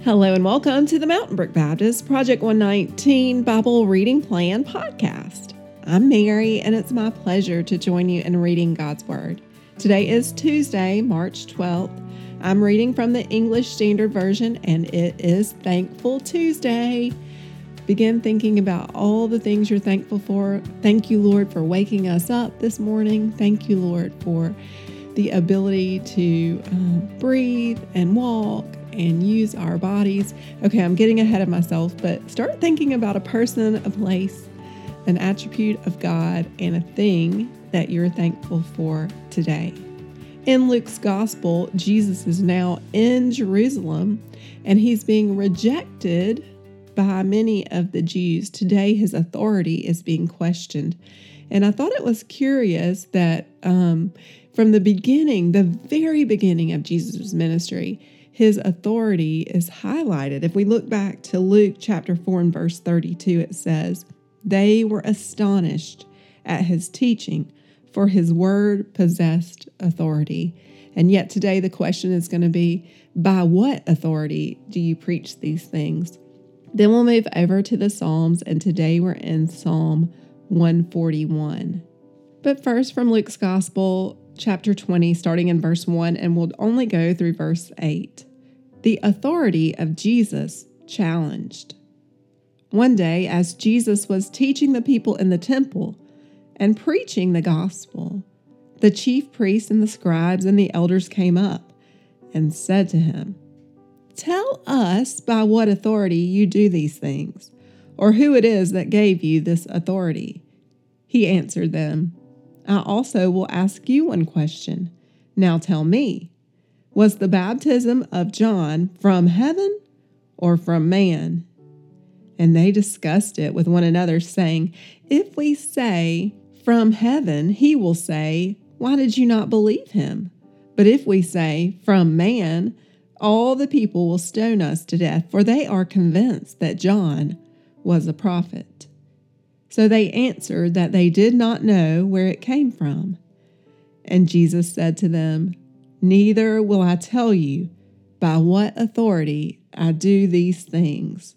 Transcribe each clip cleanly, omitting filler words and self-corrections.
Hello and welcome to the Mountain Brook Baptist Project 119 Bible Reading Plan podcast. I'm Mary, and it's my pleasure to join you in reading God's Word. Today is Tuesday, March 12th. I'm reading from the English Standard Version, and it is Thankful Tuesday. Begin thinking about all the things you're thankful for. Thank you, Lord, for waking us up this morning. Thank you, Lord, for the ability to breathe and walk and use our bodies. Okay, I'm getting ahead of myself, but start thinking about a person, a place, an attribute of God, and a thing that you're thankful for today. In Luke's gospel, Jesus is now in Jerusalem, and he's being rejected by many of the Jews. Today, his authority is being questioned. And I thought it was curious that from the beginning, the very beginning of Jesus' ministry, his authority is highlighted. If we look back to Luke chapter 4 and verse 32, it says, "They were astonished at his teaching, for his word possessed authority." And yet today the question is going to be, by what authority do you preach these things? Then we'll move over to the Psalms, and today we're in Psalm 141. But first, from Luke's Gospel, chapter 20, starting in verse 1, and we'll only go through verse 8. The authority of Jesus challenged. One day, as Jesus was teaching the people in the temple and preaching the gospel, the chief priests and the scribes and the elders came up and said to him, "Tell us by what authority you do these things, or who it is that gave you this authority." He answered them, "I also will ask you one question. Now tell me, was the baptism of John from heaven or from man?" And they discussed it with one another, saying, "If we say from heaven, he will say, 'Why did you not believe him?' But if we say from man, all the people will stone us to death, for they are convinced that John was a prophet." So they answered that they did not know where it came from. And Jesus said to them, "Neither will I tell you by what authority I do these things."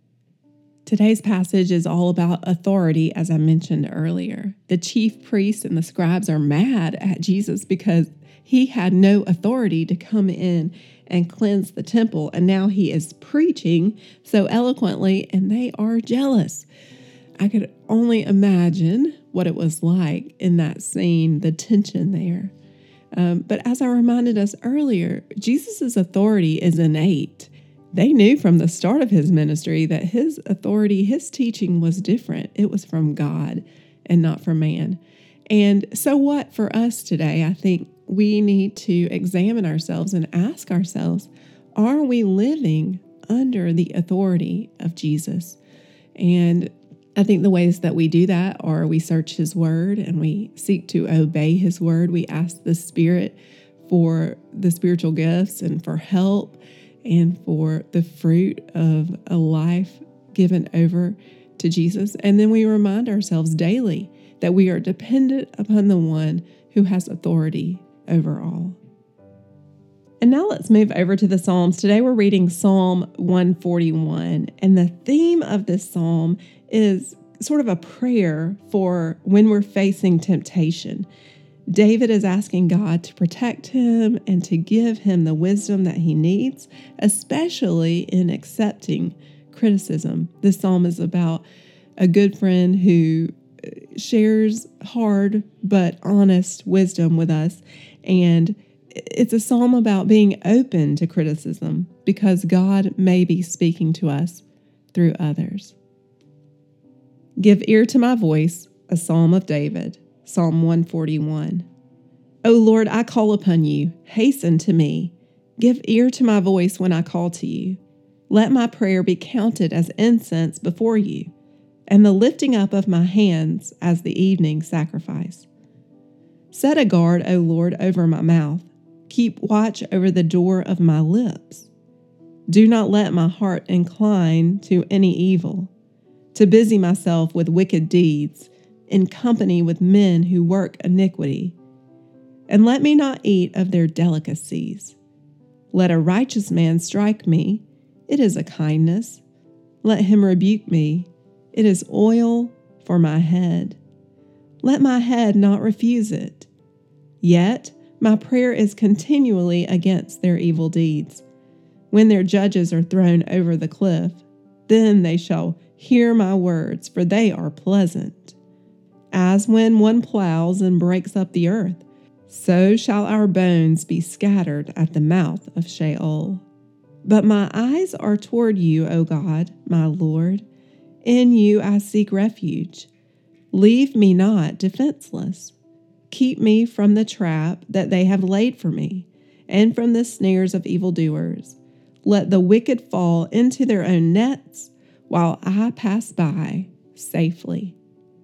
Today's passage is all about authority, as I mentioned earlier. The chief priests and the scribes are mad at Jesus because he had no authority to come in and cleanse the temple, and now he is preaching so eloquently, and they are jealous. I could only imagine what it was like in that scene, the tension there. But as I reminded us earlier, Jesus' authority is innate. They knew from the start of his ministry that his authority, his teaching was different. It was from God and not from man. And so what for us today? I think we need to examine ourselves and ask ourselves, are we living under the authority of Jesus? And I think the ways that we do that are we search his word and we seek to obey his word. We ask the Spirit for the spiritual gifts and for help and for the fruit of a life given over to Jesus. And then we remind ourselves daily that we are dependent upon the one who has authority over all. And now let's move over to the Psalms. Today we're reading Psalm 141, and the theme of this psalm is sort of a prayer for when we're facing temptation. David is asking God to protect him and to give him the wisdom that he needs, especially in accepting criticism. This psalm is about a good friend who shares hard but honest wisdom with us, and it's a psalm about being open to criticism because God may be speaking to us through others. Give ear to my voice, a psalm of David, Psalm 141. O Lord, I call upon you. Hasten to me. Give ear to my voice when I call to you. Let my prayer be counted as incense before you, and the lifting up of my hands as the evening sacrifice. Set a guard, O Lord, over my mouth. Keep watch over the door of my lips. Do not let my heart incline to any evil, to busy myself with wicked deeds, in company with men who work iniquity. And let me not eat of their delicacies. Let a righteous man strike me, It is a kindness. Let him rebuke me. It is oil for my head. Let my head not refuse it. Yet my prayer is continually against their evil deeds. When their judges are thrown over the cliff, then they shall hear my words, for they are pleasant. As when one plows and breaks up the earth, so shall our bones be scattered at the mouth of Sheol. But my eyes are toward you, O God, my Lord. In you I seek refuge. Leave me not defenseless. Keep me from the trap that they have laid for me, and from the snares of evildoers. Let the wicked fall into their own nets, while I pass by safely.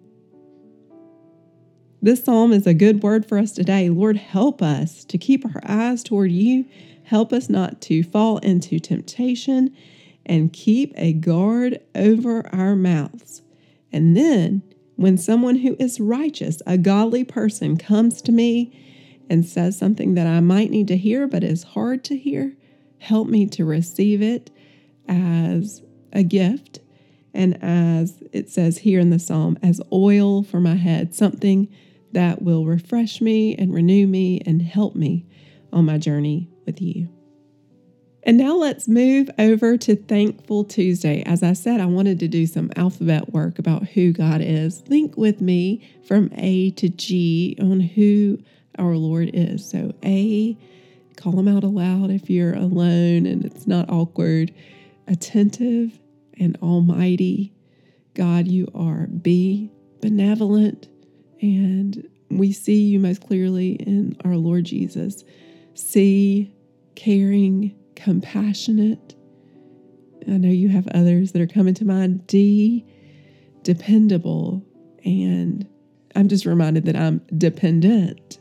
This psalm is a good word for us today. Lord, help us to keep our eyes toward you. Help us not to fall into temptation, and keep a guard over our mouths. And then, when someone who is righteous, a godly person, comes to me and says something that I might need to hear but is hard to hear, help me to receive it as a gift, and as it says here in the psalm, as oil for my head, something that will refresh me and renew me and help me on my journey with you. And now let's move over to Thankful Tuesday. As I said, I wanted to do some alphabet work about who God is. Think with me from A to G on who our Lord is. So A, call him out aloud if you're alone and it's not awkward. Attentive and almighty. God, you are. B, benevolent. And we see you most clearly in our Lord Jesus. C, caring, compassionate. I know you have others that are coming to mind. D, dependable. And I'm just reminded that I'm dependent.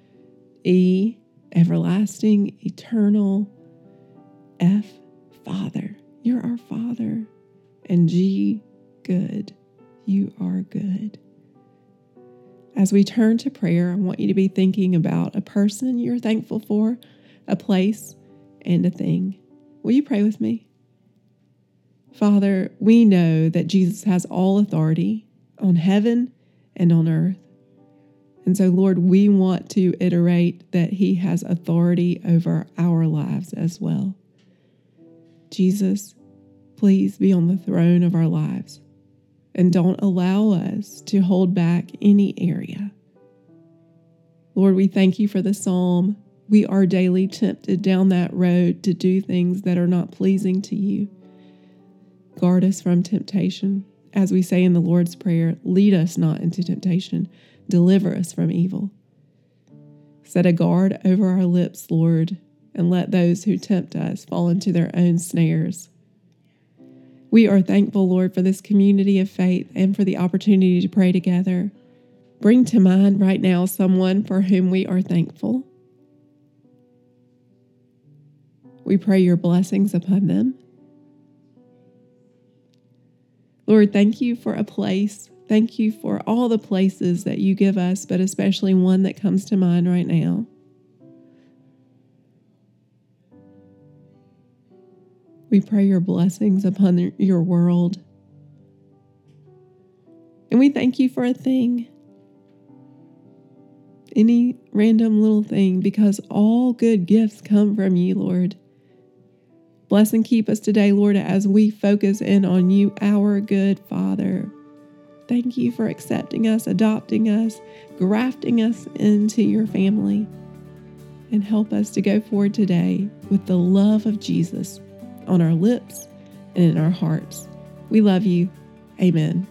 E, everlasting, eternal. F, Father. You're our Father. And G, good. You are good. As we turn to prayer, I want you to be thinking about a person you're thankful for, a place, and a thing. Will you pray with me? Father, we know that Jesus has all authority on heaven and on earth. And so, Lord, we want to iterate that he has authority over our lives as well. Jesus, please be on the throne of our lives and don't allow us to hold back any area. Lord, we thank you for the psalm. We are daily tempted down that road to do things that are not pleasing to you. Guard us from temptation. As we say in the Lord's Prayer, lead us not into temptation. Deliver us from evil. Set a guard over our lips, Lord, and let those who tempt us fall into their own snares. We are thankful, Lord, for this community of faith and for the opportunity to pray together. Bring to mind right now someone for whom we are thankful. We pray your blessings upon them. Lord, thank you for a place. Thank you for all the places that you give us, but especially one that comes to mind right now. We pray your blessings upon your world. And we thank you for a thing, any random little thing, because all good gifts come from you, Lord. Bless and keep us today, Lord, as we focus in on you, our good Father. Thank you for accepting us, adopting us, grafting us into your family. And help us to go forward today with the love of Jesus on our lips and in our hearts. We love you. Amen.